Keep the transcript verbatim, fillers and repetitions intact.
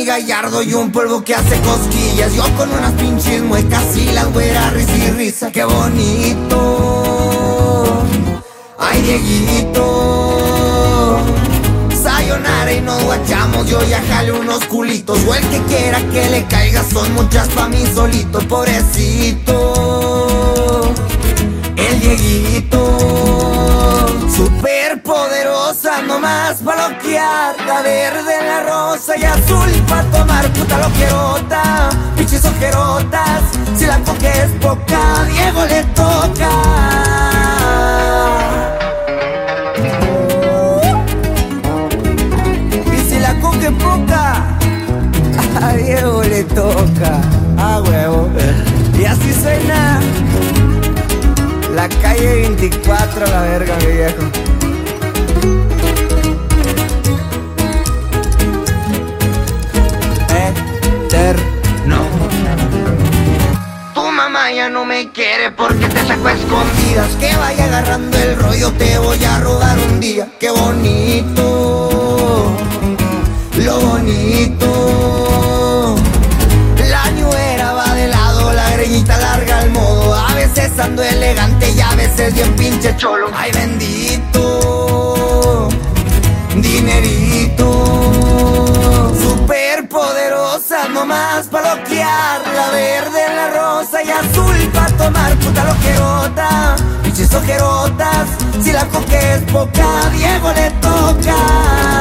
Gallardo y un polvo que hace cosquillas. Yo con unas pinches muecas y las güeras risa y risa. Qué bonito. Ay, Dieguito. Sayonara y nos guachamos. Yo ya jale unos culitos. O el que quiera que le caiga. Son muchas pa' mí solito. Pobrecito el Dieguito. Super poderosa, nomás pa' loquear. La verde, la rosa y azul pa' tomar. Puta loquerota, pinches ojerotas. Si la coge es poca, Diego le toca. Y si la coge poca, a Diego le toca. Ah, huevo. Y así suena la calle veinticuatro, la verga, mi viejo. Eterno. Tu mamá ya no me quiere porque te sacó a escondidas. Que vaya agarrando el rollo, te voy a robar un día. Qué bonito, lo bonito. La ñuera va de lado, la greñita larga al modo. A veces ando elegante y a veces bien pinche cholo. Ay, bendito dinerito. Super poderosa, nomás pa' loquear. La verde, la rosa y azul pa' tomar. Puta loquerota, pinches ojerotas. Si la coque es poca, Diego le toca.